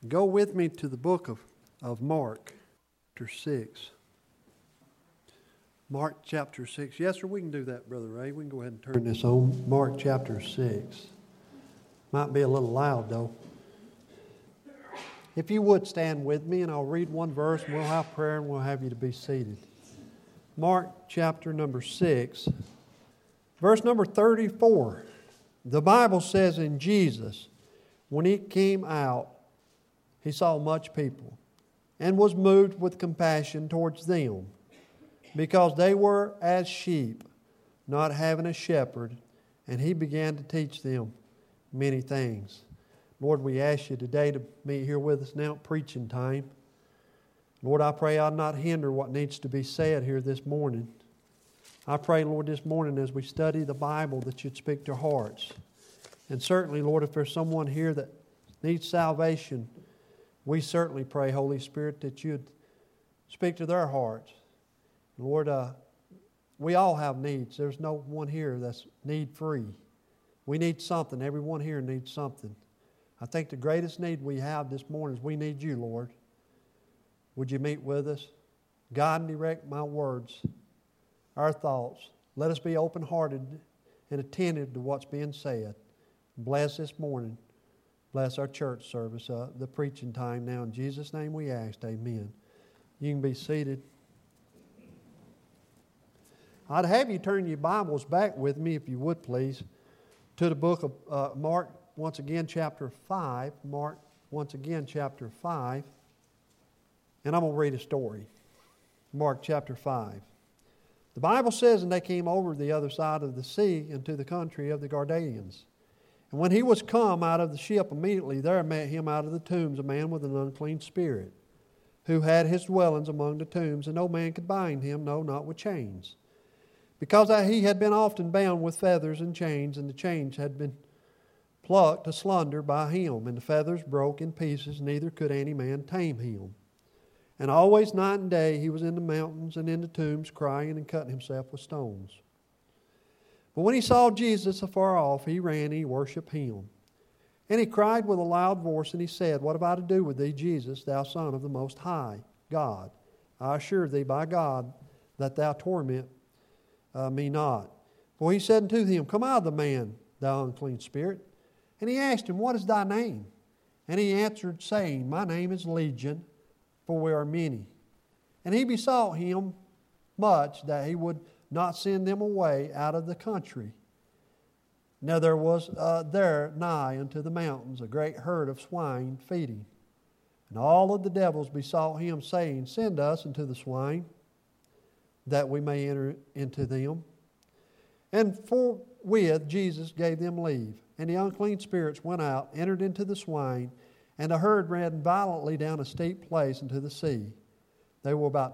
Go with me to the book of Mark, chapter 6. Mark chapter 6. Yes, sir, we can do that, Brother Ray. We can go ahead and turn this on. Mark chapter 6. Might be a little loud, though. If you would stand with me, and I'll read one verse, and we'll have prayer, and we'll have you to be seated. Mark chapter number 6, verse number 34. The Bible says in Jesus, when He came out, He saw much people, and was moved with compassion towards them, because they were as sheep, not having a shepherd, and He began to teach them many things. Lord, we ask You today to meet here with us now at preaching time. Lord, I pray I'll not hinder what needs to be said here this morning. I pray, Lord, this morning as we study the Bible that You'd speak to hearts. And certainly, Lord, if there's someone here that needs salvation, we certainly pray, Holy Spirit, that You'd speak to their hearts. Lord, we all have needs. There's no one here that's need-free. We need something. Everyone here needs something. I think the greatest need we have this morning is we need You, Lord. Would You meet with us? Guide and direct my words, our thoughts. Let us be open-hearted and attentive to what's being said. Bless this morning. Bless our church service, the preaching time now. In Jesus' name we ask, amen. You can be seated. I'd have you turn your Bibles back with me, if you would please, to the book of Mark, once again, chapter 5. Mark, once again, chapter 5. And I'm going to read a story. Mark chapter 5. The Bible says, and they came over the other side of the sea into the country of the Gadarenes. And when he was come out of the ship, immediately there met him out of the tombs a man with an unclean spirit, who had his dwellings among the tombs, and no man could bind him, no, not with chains. Because he had been often bound with feathers and chains, and the chains had been plucked asunder by him, and the feathers broke in pieces, neither could any man tame him. And always night and day he was in the mountains and in the tombs, crying and cutting himself with stones. But when he saw Jesus afar off, he ran and he worshipped Him. And he cried with a loud voice, and he said, What have I to do with thee, Jesus, thou Son of the Most High God? I assure thee by God that thou torment me not. For he said unto him, Come out of the man, thou unclean spirit. And he asked him, What is thy name? And he answered, saying, My name is Legion, for we are many. And he besought him much that he would not send them away out of the country. Now there was there nigh unto the mountains a great herd of swine feeding. And all of the devils besought him, saying, Send us into the swine, that we may enter into them. And forthwith Jesus gave them leave. And the unclean spirits went out, entered into the swine, and the herd ran violently down a steep place into the sea. They were about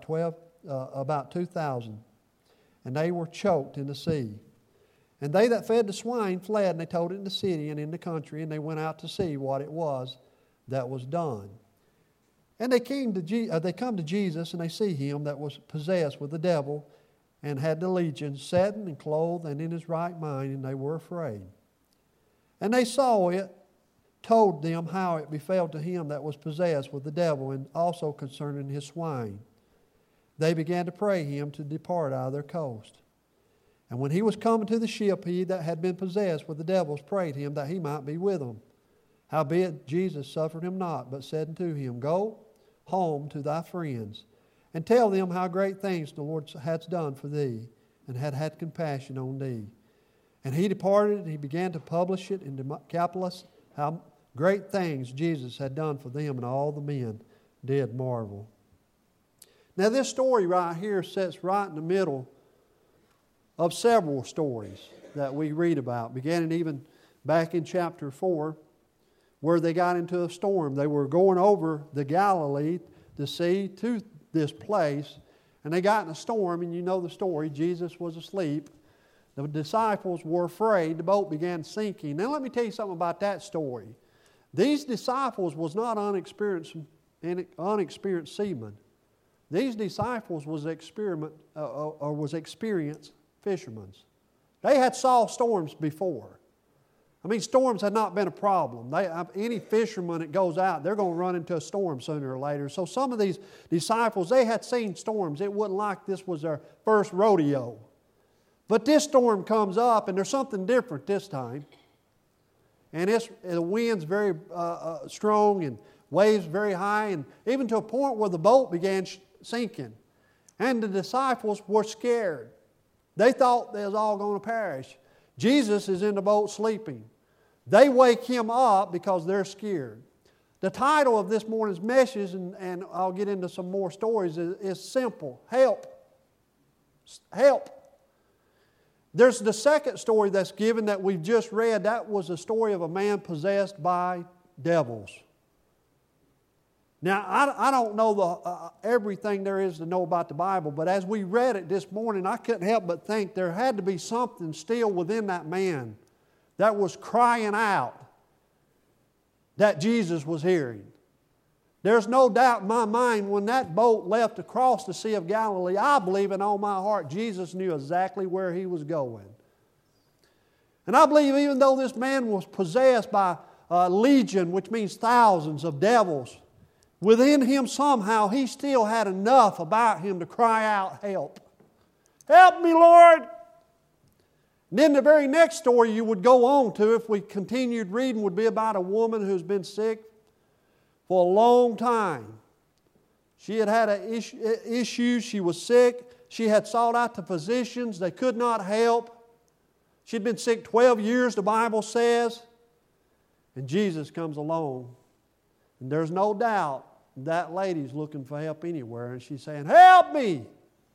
2,000, and they were choked in the sea. And they that fed the swine fled, and they told it in the city and in the country, and they went out to see what it was that was done. And they come to Jesus, and they see him that was possessed with the devil, and had the legion, sitting and clothed and in his right mind, and they were afraid. And they saw it, told them how it befell to him that was possessed with the devil, and also concerning his swine. They began to pray him to depart out of their coast. And when he was come into the ship, he that had been possessed with the devils prayed him that he might be with them. Howbeit Jesus suffered him not, but said unto him, Go home to thy friends, and tell them how great things the Lord hath done for thee, and had compassion on thee. And he departed, and he began to publish it in Decapolis, how great things Jesus had done for them, and all the men did marvel. Now this story right here sits right in the middle of several stories that we read about, beginning even back in chapter 4, where they got into a storm. They were going over the Galilee, the sea, to this place, and they got in a storm, and you know the story. Jesus was asleep. The disciples were afraid. The boat began sinking. Now let me tell you something about that story. These disciples was not unexperienced seamen. These disciples was experienced fishermen. They had saw storms before. I mean, storms had not been a problem. Any fisherman that goes out, they're going to run into a storm sooner or later. So some of these disciples, they had seen storms. It wasn't like this was their first rodeo. But this storm comes up, and there's something different this time. And the wind's very strong, and waves very high, and even to a point where the boat began sinking. And the disciples were scared. They thought they was all going to perish. Jesus is in the boat sleeping. They wake Him up because they're scared. The title of this morning's message, and I'll get into some more stories, is simple. Help. Help. There's the second story that's given that we've just read. That was a story of a man possessed by devils. Now, I don't know everything there is to know about the Bible, but as we read it this morning, I couldn't help but think there had to be something still within that man that was crying out that Jesus was hearing. There's no doubt in my mind when that boat left across the Sea of Galilee, I believe in all my heart Jesus knew exactly where he was going. And I believe even though this man was possessed by a legion, which means thousands of devils, within him somehow he still had enough about him to cry out, help. Help me, Lord. And then the very next story you would go on to, if we continued reading, would be about a woman who's been sick for a long time. She had had issues. She was sick. She had sought out the physicians. They could not help. She'd been sick 12 years, the Bible says. And Jesus comes along. And there's no doubt that lady's looking for help anywhere. And she's saying, help me!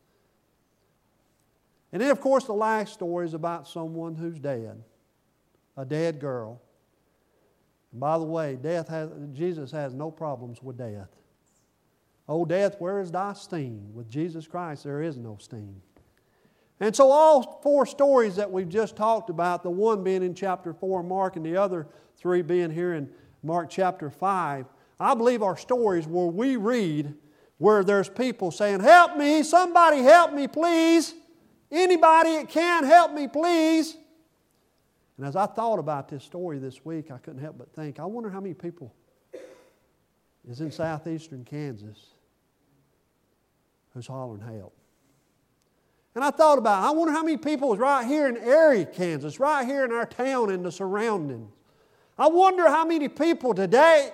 And then, of course, the last story is about someone who's dead. A dead girl. And by the way, Jesus has no problems with death. Oh, death, where is thy sting? With Jesus Christ, there is no sting. And so all four stories that we've just talked about, the one being in chapter 4 of Mark and the other three being here in Mark chapter 5, I believe are stories where we read where there's people saying, help me, somebody help me, please. Anybody that can, help me, please. And as I thought about this story this week, I couldn't help but think, I wonder how many people is in southeastern Kansas who's hollering help. And I thought about it, I wonder how many people is right here in Erie, Kansas, right here in our town and the surroundings. I wonder how many people today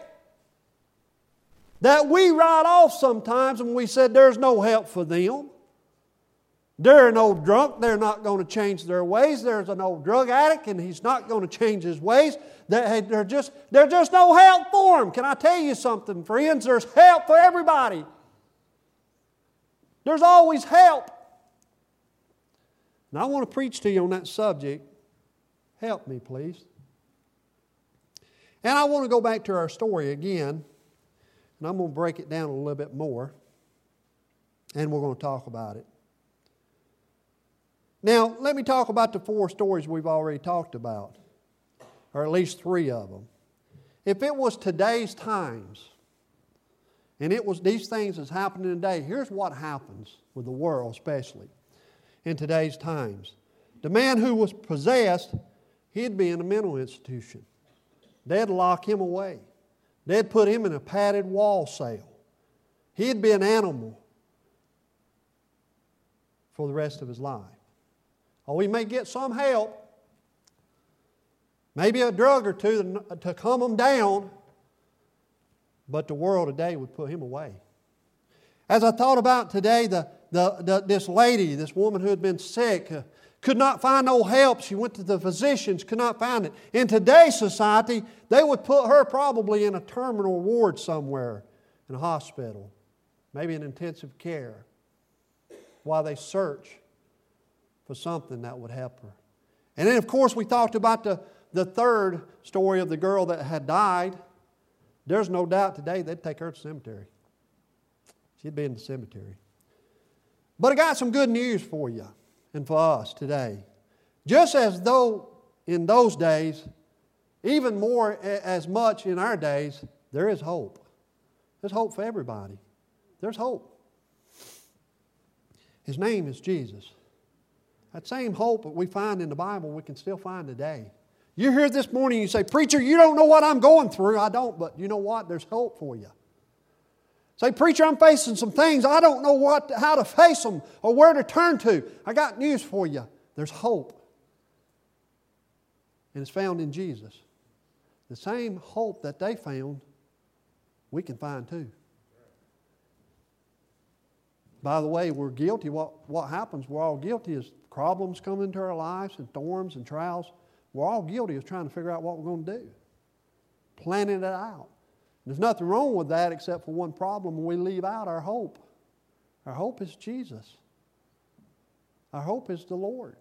that we write off sometimes when we said there's no help for them. They're an old drunk. They're not going to change their ways. There's an old drug addict and he's not going to change his ways. There's just no help for him. Can I tell you something, friends? There's help for everybody. There's always help. And I want to preach to you on that subject. Help me, please. And I want to go back to our story again. And I'm going to break it down a little bit more. And we're going to talk about it. Now, let me talk about the four stories we've already talked about, or at least three of them. If it was today's times, and it was these things that's happening today, here's what happens with the world, especially in today's times. The man who was possessed, he'd be in a mental institution. They'd lock him away. They'd put him in a padded wall cell. He'd be an animal for the rest of his life. Oh, he may get some help, maybe a drug or two to calm him down, but the world today would put him away. As I thought about today, this lady, this woman who had been sick, could not find no help. She went to the physicians, could not find it. In today's society, they would put her probably in a terminal ward somewhere in a hospital, maybe in intensive care, while they search for something that would help her. And then, of course, we talked about the third story of the girl that had died. There's no doubt today they'd take her to the cemetery. She'd be in the cemetery. But I got some good news for you and for us today. Just as though in those days, even more as much in our days, there is hope. There's hope for everybody. There's hope. His name is Jesus. That same hope that we find in the Bible, we can still find today. You're here this morning and you say, preacher, you don't know what I'm going through. I don't, but you know what? There's hope for you. Say, preacher, I'm facing some things. I don't know how to face them or where to turn to. I got news for you. There's hope. And it's found in Jesus. The same hope that they found, we can find too. By the way, we're guilty. What happens? We're all guilty as problems come into our lives and thorns and trials. We're all guilty of trying to figure out what we're going to do. Planning it out. There's nothing wrong with that except for one problem. We leave out our hope. Our hope is Jesus. Our hope is the Lord.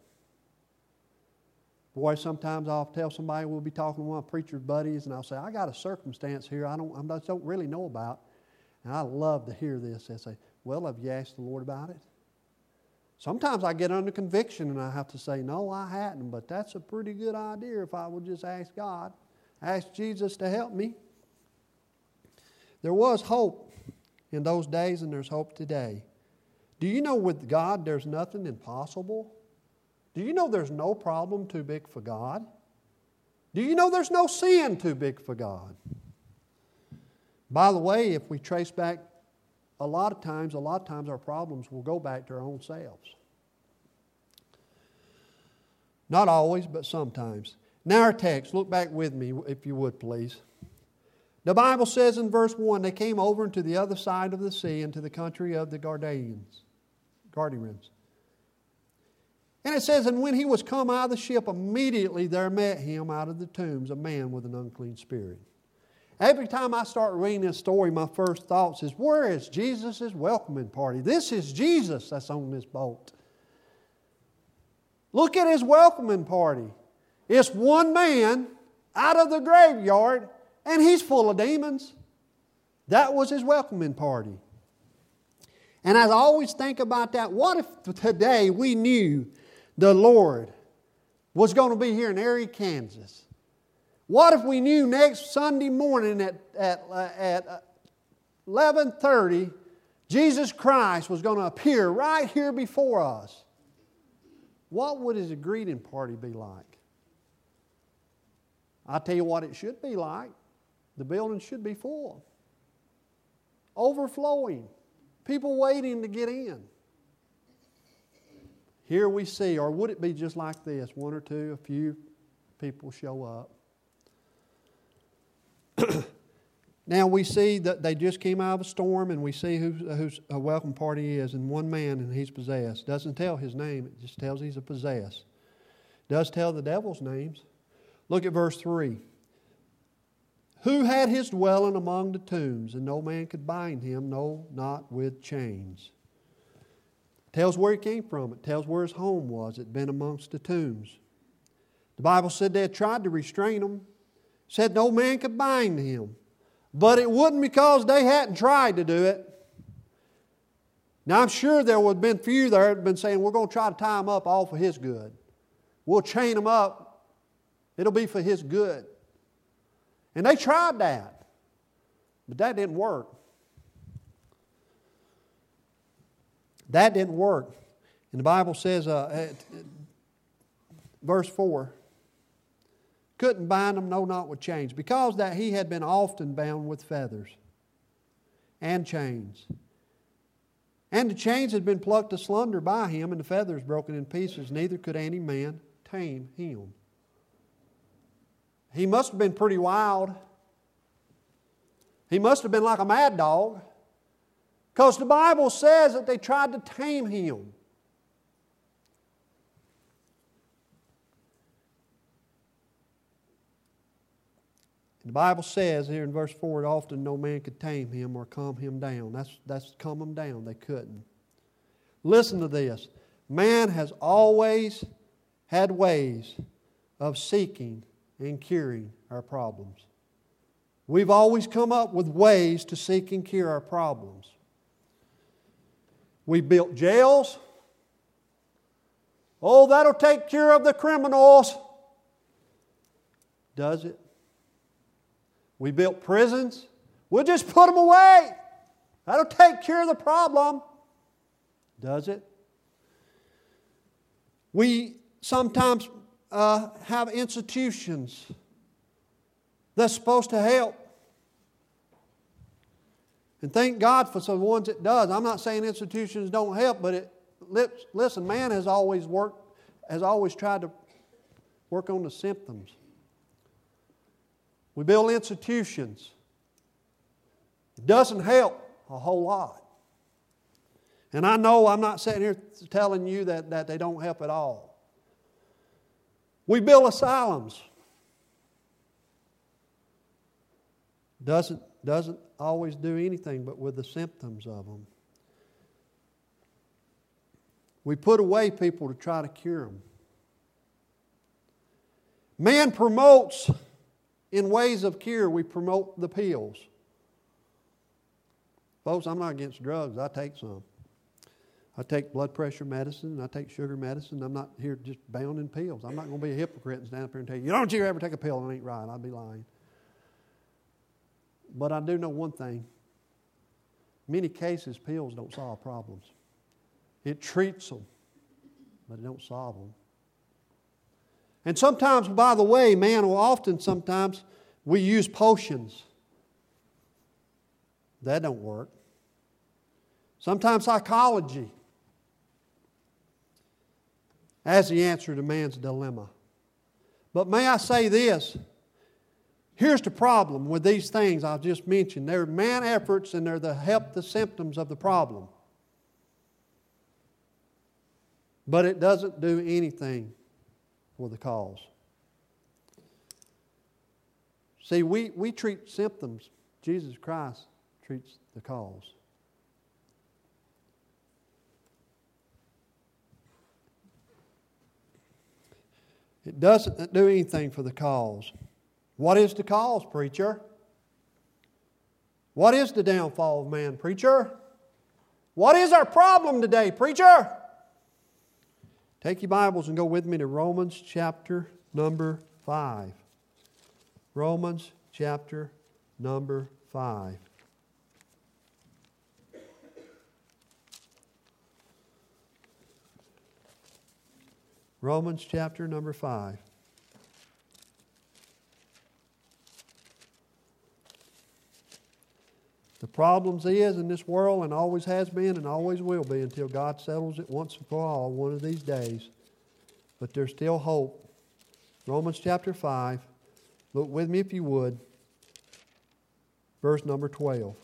Boy, sometimes I'll tell somebody, we'll be talking to one of my preacher's buddies, and I'll say, I got a circumstance here I don't really know about. And I love to hear this. They say, well, have you asked the Lord about it? Sometimes I get under conviction and I have to say, no, I hadn't, but that's a pretty good idea if I would just ask God, ask Jesus to help me. There was hope in those days and there's hope today. Do you know with God there's nothing impossible? Do you know there's no problem too big for God? Do you know there's no sin too big for God? By the way, if we trace back a lot of times our problems will go back to our own selves. Not always, but sometimes. Now our text, look back with me if you would please. The Bible says in verse 1, they came over into the other side of the sea into the country of the Gadarenes. And it says, and when he was come out of the ship, immediately there met him out of the tombs a man with an unclean spirit. Every time I start reading this story, my first thoughts is, where is Jesus' welcoming party? This is Jesus that's on this boat. Look at his welcoming party. It's one man out of the graveyard, and he's full of demons. That was his welcoming party. And I always think about that. What if today we knew the Lord was going to be here in Erie, Kansas? What if we knew next Sunday morning at 11:30, Jesus Christ was going to appear right here before us? What would his greeting party be like? I'll tell you what it should be like. The building should be full. Overflowing. People waiting to get in. Here we see, or would it be just like this? One or two, a few people show up. Now we see that they just came out of a storm, and we see whose a welcome party is, and one man, and he's possessed. Doesn't tell his name, it just tells he's a possessed. Does tell the devil's names. Look at verse 3. Who had his dwelling among the tombs, and no man could bind him, no, not with chains. Tells where he came from. It tells where his home was. It'd been amongst the tombs. The Bible said they had tried to restrain him. Said no man could bind him. But it wasn't because they hadn't tried to do it. Now I'm sure there would have been few there that had been saying, we're going to try to tie him up all for his good. We'll chain him up. It'll be for his good. And they tried that. But that didn't work. That didn't work. And the Bible says, verse 4, couldn't bind him, no, not with chains, because that he had been often bound with feathers and chains. And the chains had been plucked asunder by him, and the feathers broken in pieces, neither could any man tame him. He must have been pretty wild. He must have been like a mad dog, because the Bible says that they tried to tame him. The Bible says here in verse 4, often no man could tame him or calm him down. That's calm him down. They couldn't. Listen to this. Man has always had ways of seeking and curing our problems. We've always come up with ways to seek and cure our problems. We built jails. Oh, that'll take care of the criminals. Does it? We built prisons. We'll just put them away. That'll take care of the problem. Does it? We sometimes have institutions that's supposed to help. And thank God for some ones it does. I'm not saying institutions don't help, but listen, man has always tried to work on the symptoms. We build institutions. It doesn't help a whole lot. And I know I'm not sitting here telling you that they don't help at all. We build asylums. Doesn't always do anything but with the symptoms of them. We put away people to try to cure them. Man promotes in ways of cure. We promote the pills. Folks, I'm not against drugs. I take some. I take blood pressure medicine, and I take sugar medicine. I'm not here just bound in pills. I'm not going to be a hypocrite and stand up here and tell you, don't you ever take a pill, it ain't right. I'd be lying. But I do know one thing. In many cases, pills don't solve problems. It treats them, but it don't solve them. And sometimes, by the way, sometimes we use potions. That don't work. Sometimes psychology as the answer to man's dilemma. But may I say this? Here's the problem with these things I've just mentioned. They're man efforts and they're to help the symptoms of the problem. But it doesn't do anything for the cause. See, we treat symptoms. Jesus Christ treats the cause. It doesn't do anything for the cause. What is the cause, preacher? What is the downfall of man, preacher? What is our problem today, preacher? Take your Bibles and go with me to Romans chapter number 5. Romans chapter number 5. Romans chapter number 5. The problems is in this world, and always has been and always will be until God settles it once and for all one of these days. But there's still hope. Romans chapter 5. Look with me if you would. Verse number 12.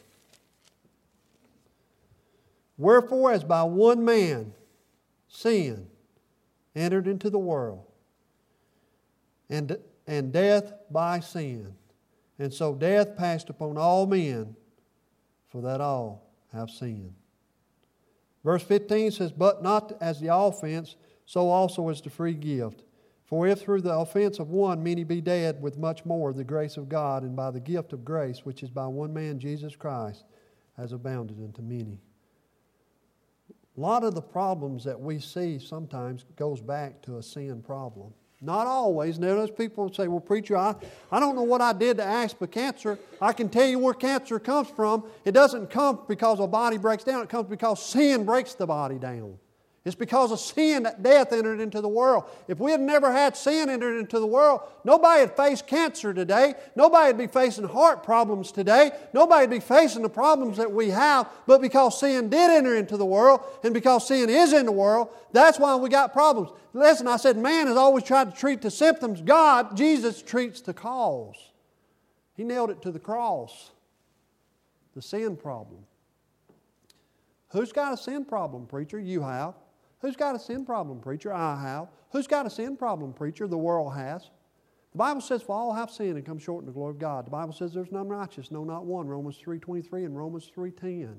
Wherefore, as by one man sin entered into the world, and death by sin. And so death passed upon all men, for that all have sinned. Verse 15 says, but not as the offense, so also is the free gift. For if through the offense of one many be dead, with much more the grace of God, and by the gift of grace, which is by one man, Jesus Christ, has abounded unto many. A lot of the problems that we see sometimes goes back to a sin problem. Not always. Now, those people say, well, preacher, I don't know what I did to ask for cancer. I can tell you where cancer comes from. It doesn't come because a body breaks down. It comes because sin breaks the body down. It's because of sin that death entered into the world. If we had never had sin entered into the world, nobody would face cancer today. Nobody would be facing heart problems today. Nobody would be facing the problems that we have. But because sin did enter into the world, and because sin is in the world, that's why we got problems. Listen, I said man has always tried to treat the symptoms. Jesus treats the cause. He nailed it to the cross. The sin problem. Who's got a sin problem, preacher? You have. Who's got a sin problem, preacher? I have. Who's got a sin problem, preacher? The world has. The Bible says, for all have sinned and come short in the glory of God. The Bible says there's none righteous, no, not one. Romans 3:23 and Romans 3:10.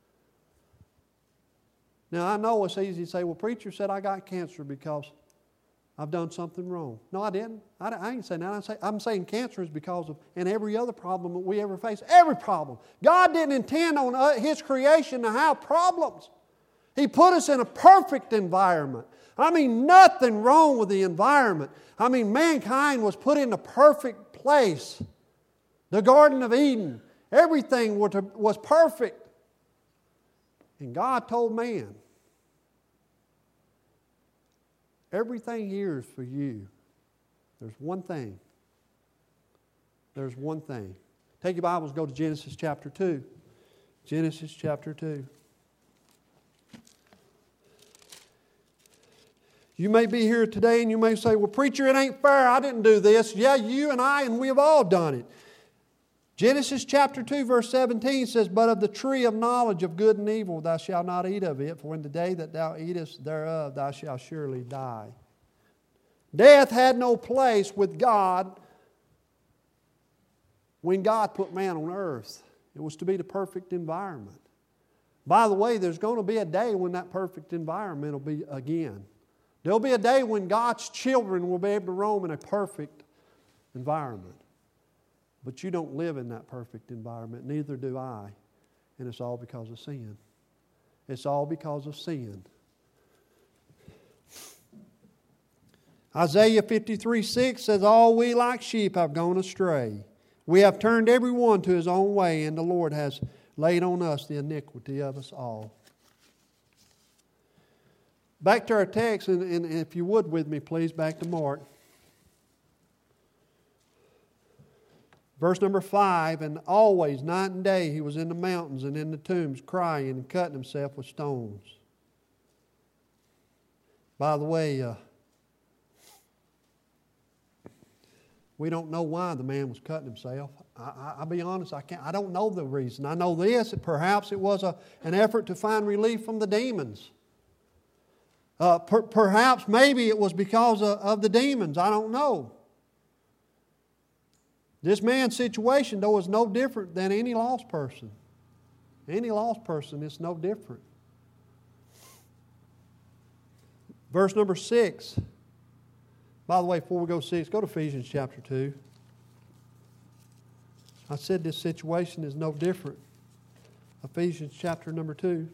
Now, I know it's easy to say, well, preacher said I got cancer because I've done something wrong. No, I didn't. I ain't saying that. I'm saying cancer is because of, and every other problem that we ever face, every problem. God didn't intend on His creation to have problems. He put us in a perfect environment. I mean, nothing wrong with the environment. I mean, mankind was put in a perfect place. The Garden of Eden. Everything was perfect. And God told man, everything here is for you. There's one thing. There's one thing. Take your Bibles, go to Genesis chapter 2. Genesis chapter 2. You may be here today and you may say, well, preacher, it ain't fair. I didn't do this. Yeah, you and I, and we have all done it. Genesis chapter 2 verse 17 says, but of the tree of knowledge of good and evil thou shalt not eat of it, for in the day that thou eatest thereof thou shalt surely die. Death had no place with God when God put man on earth. It was to be the perfect environment. By the way, there's going to be a day when that perfect environment will be again. There'll be a day when God's children will be able to roam in a perfect environment. But you don't live in that perfect environment, neither do I. And it's all because of sin. It's all because of sin. Isaiah 53:6 says, all we like sheep have gone astray. We have turned every one to his own way, and the Lord has laid on us the iniquity of us all. Back to our text, and if you would with me, please, back to Mark. Verse number 5, and always, night and day, he was in the mountains and in the tombs, crying and cutting himself with stones. By the way, we don't know why the man was cutting himself. I'll be honest, I don't know the reason. I know this, perhaps it was an effort to find relief from the demons. Perhaps, maybe it was because of the demons. I don't know. This man's situation, though, is no different than any lost person. Any lost person is no different. Verse number 6. By the way, before we go to 6, go to Ephesians chapter 2. I said this situation is no different. Ephesians chapter number 2.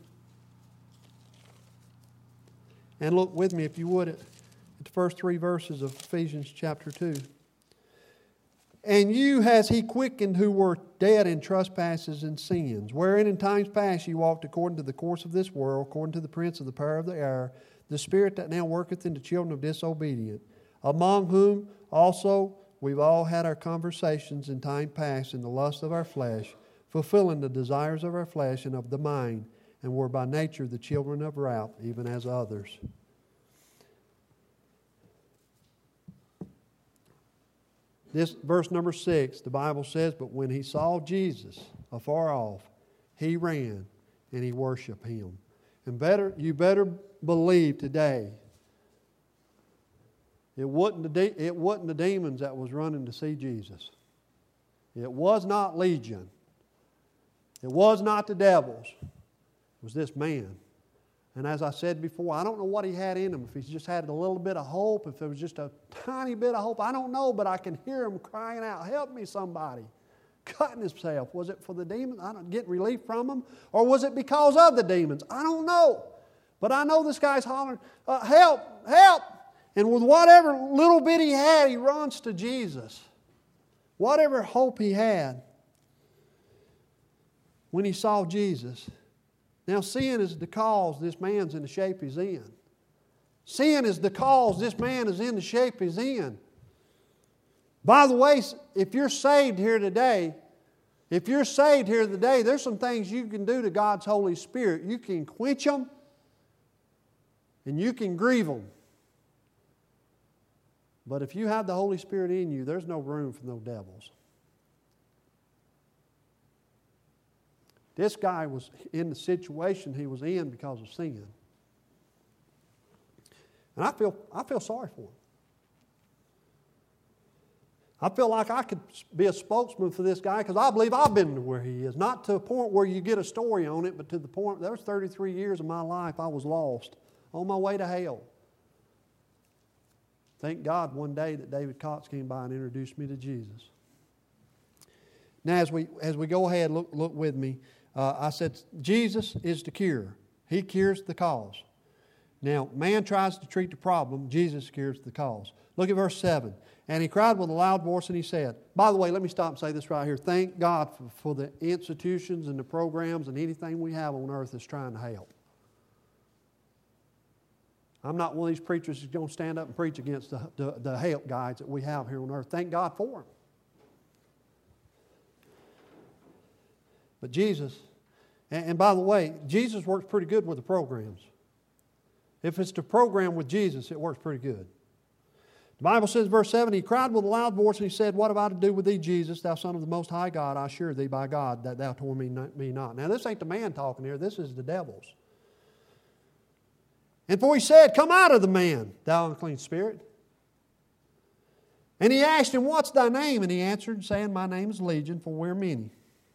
And look with me, if you would, at the first 3 verses of Ephesians chapter 2. And you has He quickened who were dead in trespasses and sins, wherein in times past you walked according to the course of this world, according to the prince of the power of the air, the spirit that now worketh in the children of disobedience, among whom also we've all had our conversations in time past in the lust of our flesh, fulfilling the desires of our flesh and of the mind, and were by nature the children of wrath, even as others. This verse number 6, the Bible says, but when he saw Jesus afar off, he ran and he worshiped him. And you better believe today, it wasn't the demons that was running to see Jesus. It was not Legion. It was not the devils. It was this man. And as I said before, I don't know what he had in him. If he just had a little bit of hope, if there was just a tiny bit of hope, I don't know, but I can hear him crying out, help me somebody. Cutting himself. Was it for the demons? I don't get relief from them. Or was it because of the demons? I don't know. But I know this guy's hollering, help, help. And with whatever little bit he had, he runs to Jesus. Whatever hope he had when he saw Jesus. Now, sin is the cause this man's in the shape he's in. Sin is the cause this man is in the shape he's in. By the way, if you're saved here today, there's some things you can do to God's Holy Spirit. You can quench them and you can grieve them. But if you have the Holy Spirit in you, there's no room for no devils. This guy was in the situation he was in because of sin. And I feel sorry for him. I feel like I could be a spokesman for this guy because I believe I've been to where he is. Not to a point where you get a story on it, but to the point, there was 33 years of my life I was lost, on my way to hell. Thank God one day that David Cox came by and introduced me to Jesus. Now as we go ahead, look with me. I said Jesus is the cure. He cures the cause. Now, man tries to treat the problem. Jesus cures the cause. Look at verse 7. And he cried with a loud voice and he said, by the way, let me stop and say this right here. Thank God for the institutions and the programs and anything we have on earth that's trying to help. I'm not one of these preachers who's going to stand up and preach against the help guides that we have here on earth. Thank God for them. But Jesus, and by the way, Jesus works pretty good with the programs. If it's the program with Jesus, it works pretty good. The Bible says, verse 7, He cried with a loud voice, and He said, What have I to do with thee, Jesus, thou Son of the Most High God? I assure thee by God that thou torment me not. Now, this ain't the man talking here. This is the devil's. And for He said, Come out of the man, thou unclean spirit. And He asked him, What's thy name? And he answered, saying, My name is Legion, for we're many.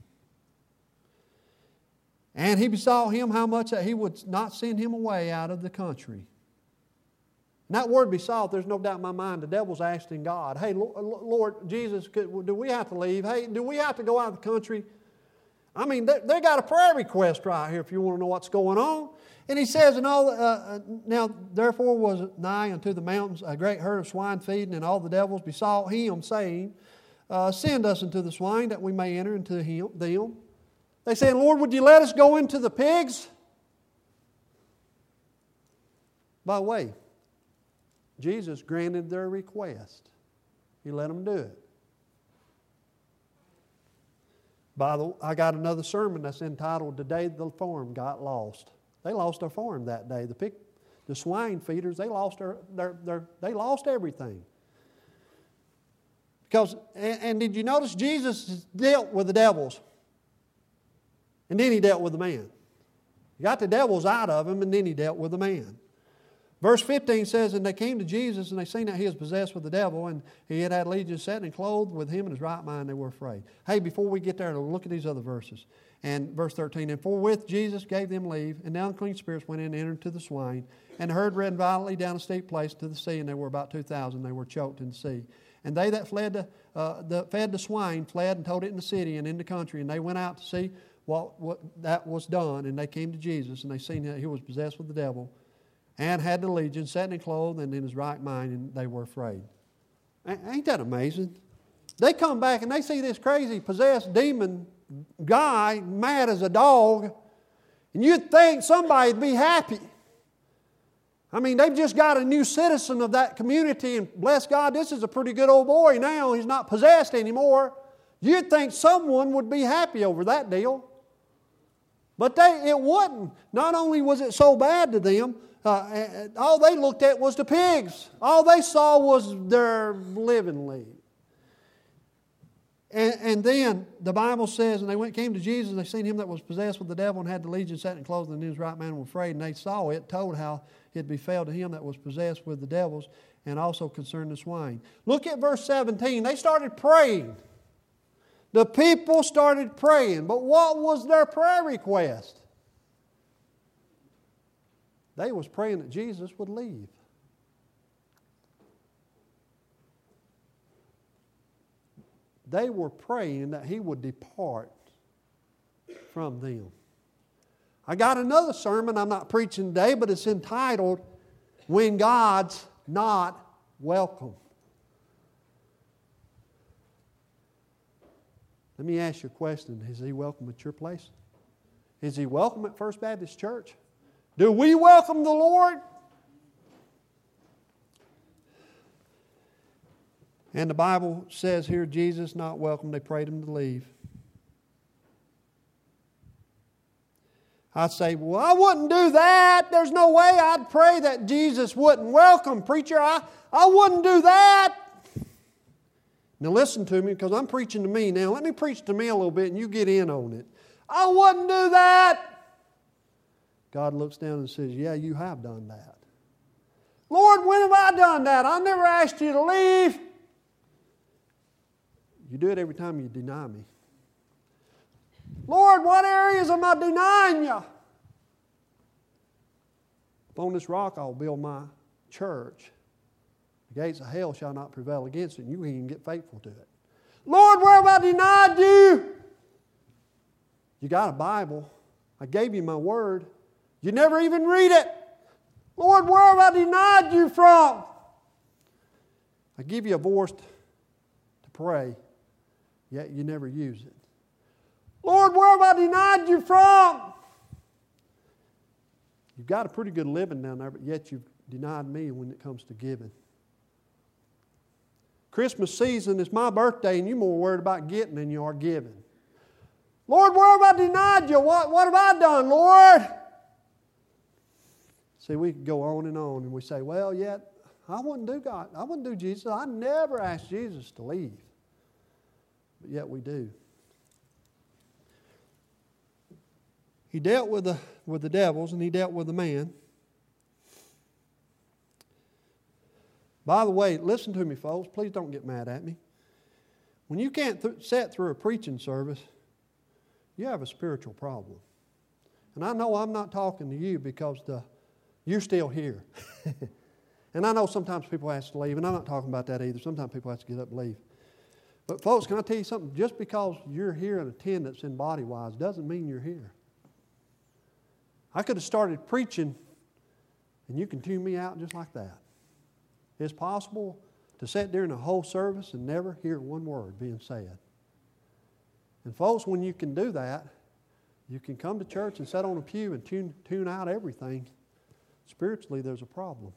And he besought him how much that he would not send him away out of the country. And that word besought, there's no doubt in my mind, the devil's asking God, Hey, Lord Jesus, do we have to leave? Hey, do we have to go out of the country? I mean, they got a prayer request right here if you want to know what's going on. And He says, Now therefore was nigh unto the mountains a great herd of swine feeding, and all the devils besought Him, saying, Send us into the swine, that we may enter into them. They say, Lord, would you let us go into the pigs? By the way, Jesus granted their request. He let them do it. I got another sermon that's entitled, The Day the Farm Got Lost. They lost their farm that day. The swine feeders, they lost they lost everything. And did you notice Jesus dealt with the devils? And then He dealt with the man. He got the devils out of him, and then He dealt with the man. Verse 15 says, And they came to Jesus, and they seen that he was possessed with the devil, and he had legions set and clothed with him in his right mind. They were afraid. Hey, before we get there, look at these other verses. And verse 13, And forthwith Jesus gave them leave, and the unclean spirits went in and entered into the swine, and the herd ran violently down a steep place to the sea, and there were about 2,000. They were choked in the sea. And they that fed the swine fled and told it in the city and in the country, and they went out to see what that was done, and they came to Jesus, and they seen that he was possessed with the devil, and had the legion, sat and clothed, and in his right mind, and they were afraid. Ain't that amazing? They come back and they see this crazy possessed demon guy, mad as a dog, and you'd think somebody'd be happy. I mean, they've just got a new citizen of that community, and bless God, this is a pretty good old boy now. He's not possessed anymore. You'd think someone would be happy over that deal. But it wouldn't. Not only was it so bad to them, all they looked at was the pigs. All they saw was their living lead. And then the Bible says, and they came to Jesus, and they seen him that was possessed with the devil, and had the legion set and clothed, and in his right mind were afraid. And they saw it, told how it befell to him that was possessed with the devils, and also concerned the swine. Look at verse 17. They started praying. The people started praying. But what was their prayer request? They was praying that Jesus would leave. They were praying that He would depart from them. I got another sermon I'm not preaching today, but it's entitled, When God's Not Welcome. Let me ask you a question. Is He welcome at your place? Is He welcome at First Baptist Church? Do we welcome the Lord? And the Bible says here, Jesus not welcome. They prayed Him to leave. I say, well, I wouldn't do that. There's no way I'd pray that Jesus wouldn't welcome. Preacher, I wouldn't do that. Now listen to me, because I'm preaching to me now. Let me preach to me a little bit and you get in on it. I wouldn't do that. God looks down and says, yeah, you have done that. Lord, when have I done that? I never asked you to leave. You do it every time you deny me. Lord, what areas am I denying you? Upon this rock I'll build my church. The gates of hell shall not prevail against it, and you can get faithful to it. Lord, where have I denied you? You got a Bible. I gave you my word. You never even read it. Lord, where have I denied you from? I give you a voice to pray, yet you never use it. Lord, where have I denied you from? You've got a pretty good living down there, but yet you've denied me when it comes to giving. Christmas season is my birthday, and you're more worried about getting than you are giving. Lord, where have I denied you? What have I done, Lord? See, we could go on, and we say, well, yet I wouldn't do God. I wouldn't do Jesus. I never asked Jesus to leave. But yet we do. He dealt with the devils, and he dealt with the man. By the way, listen to me, folks. Please don't get mad at me. When you can't sit through a preaching service, you have a spiritual problem. And I know I'm not talking to you because you're still here. And I know sometimes people have to leave, and I'm not talking about that either. Sometimes people have to get up and leave. But folks, can I tell you something? Just because you're here in attendance in body-wise doesn't mean you're here. I could have started preaching, and you can tune me out just like that. It's possible to sit during the whole service and never hear one word being said. And folks, when you can do that, you can come to church and sit on a pew and tune out everything. Spiritually, there's a problem.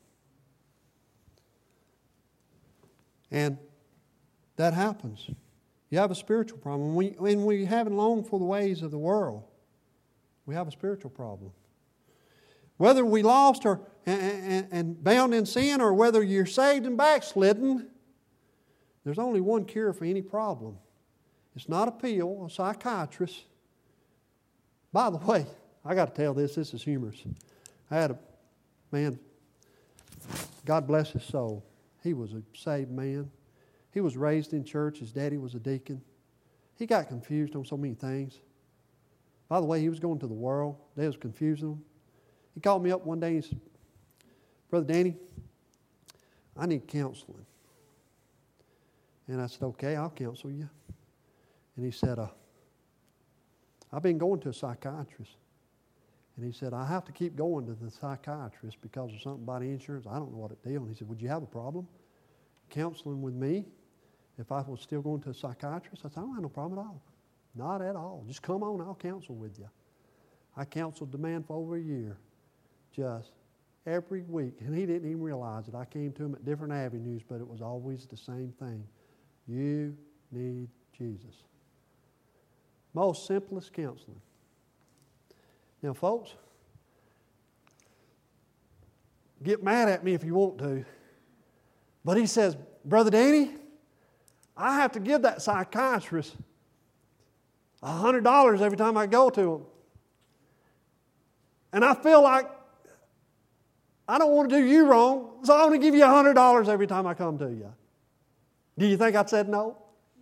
And that happens. You have a spiritual problem. When we haven't longed for the ways of the world, we have a spiritual problem. Whether we lost and bound in sin, or whether you're saved and backslidden, there's only one cure for any problem. It's not a pill, a psychiatrist. By the way, I got to tell this is humorous. I had a man, God bless his soul. He was a saved man. He was raised in church. His daddy was a deacon. He got confused on so many things. By the way, he was going to the world. They was confusing him. He called me up one day and he said, Brother Danny, I need counseling. And I said, okay, I'll counsel you. And he said, I've been going to a psychiatrist. And he said, I have to keep going to the psychiatrist because of something about insurance. I don't know what it deal. And he said, would you have a problem counseling with me if I was still going to a psychiatrist? I said, I don't have no problem at all. Not at all. Just come on, I'll counsel with you. I counseled the man for over a year. Just every week. And he didn't even realize it. I came to him at different avenues, but it was always the same thing. You need Jesus. Most simplest counseling. Now, folks, get mad at me if you want to. But he says, Brother Danny, I have to give that psychiatrist $100 every time I go to him. And I feel like I don't want to do you wrong, so I want to give you $100 every time I come to you. Do you think I said no?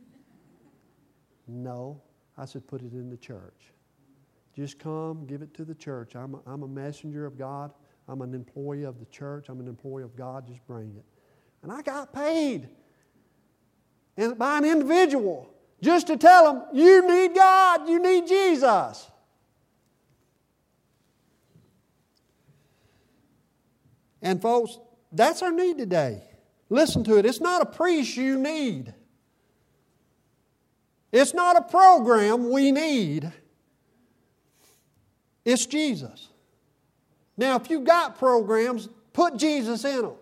No. I said put it in the church. Just come, give it to the church. I'm a messenger of God. I'm an employee of the church. I'm an employee of God. Just bring it. And I got paid by an individual just to tell them, you need God, you need Jesus. And folks, that's our need today. Listen to it. It's not a priest you need. It's not a program we need. It's Jesus. Now, if you got programs, put Jesus in them.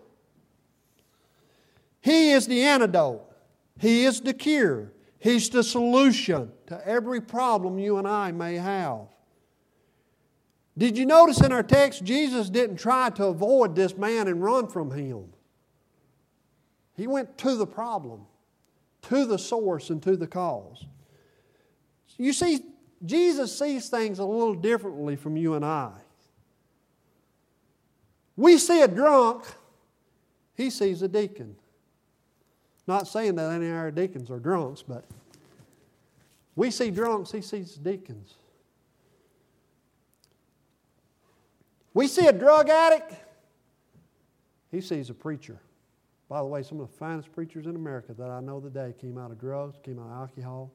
He is the antidote. He is the cure. He's the solution to every problem you and I may have. Did you notice in our text, Jesus didn't try to avoid this man and run from him. He went to the problem, to the source and to the cause. You see, Jesus sees things a little differently from you and I. We see a drunk, he sees a deacon. Not saying that any of our deacons are drunks, but we see drunks, he sees deacons. We see a drug addict, he sees a preacher. By the way, some of the finest preachers in America that I know today came out of drugs, came out of alcohol.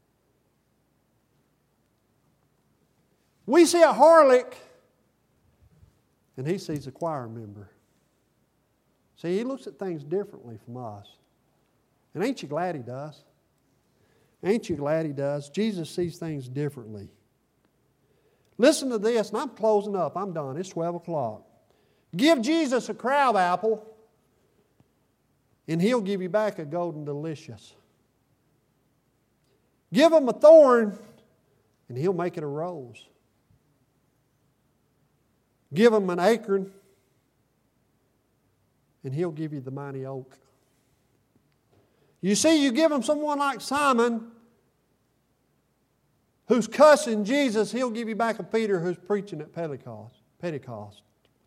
We see a harlot, and he sees a choir member. See, he looks at things differently from us. And ain't you glad he does? Ain't you glad he does? Jesus sees things differently. Listen to this, and I'm closing up. I'm done. It's 12 o'clock. Give Jesus a crab apple, and He'll give you back a golden delicious. Give Him a thorn, and He'll make it a rose. Give Him an acorn, and He'll give you the mighty oak. You see, you give Him someone like Simon, who's cussing Jesus, He'll give you back a Peter who's preaching at Pentecost.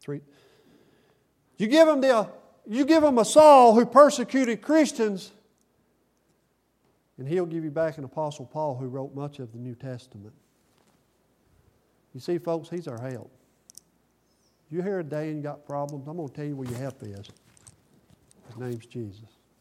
You give him a Saul who persecuted Christians, and He'll give you back an Apostle Paul who wrote much of the New Testament. You see, folks, He's our help. If you're here today and you got problems, I'm going to tell you where your help is. His name's Jesus.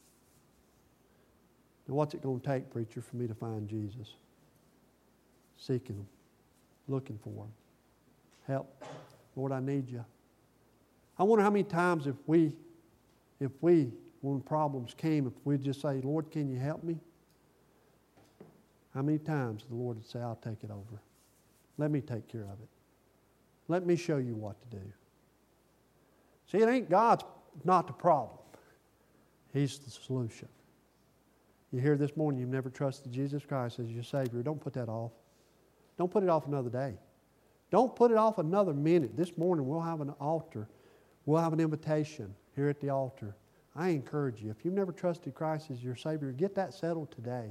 Now, what's it going to take, preacher, for me to find Jesus? Seeking Him, looking for Him. Help. Lord, I need You. I wonder how many times if we, when problems came, if we'd just say, Lord, can You help me? How many times the Lord would say, I'll take it over. Let me take care of it. Let me show you what to do. See, it ain't God's not the problem. He's the solution. You hear this morning you've never trusted Jesus Christ as your Savior. Don't put that off. Don't put it off another day. Don't put it off another minute. This morning we'll have an altar. We'll have an invitation here at the altar. I encourage you, if you've never trusted Christ as your Savior, get that settled today.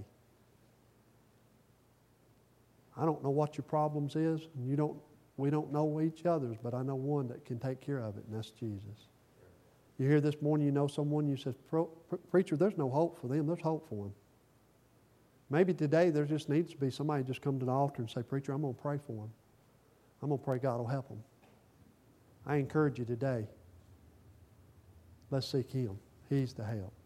I don't know what your problems is, and we don't know each other's, but I know one that can take care of it, and that's Jesus. You hear this morning, you know someone, you say, preacher, there's no hope for them. There's hope for them. Maybe today there just needs to be somebody just come to the altar and say, preacher, I'm going to pray for them. I'm going to pray God will help them. I encourage you today, let's seek Him. He's the help.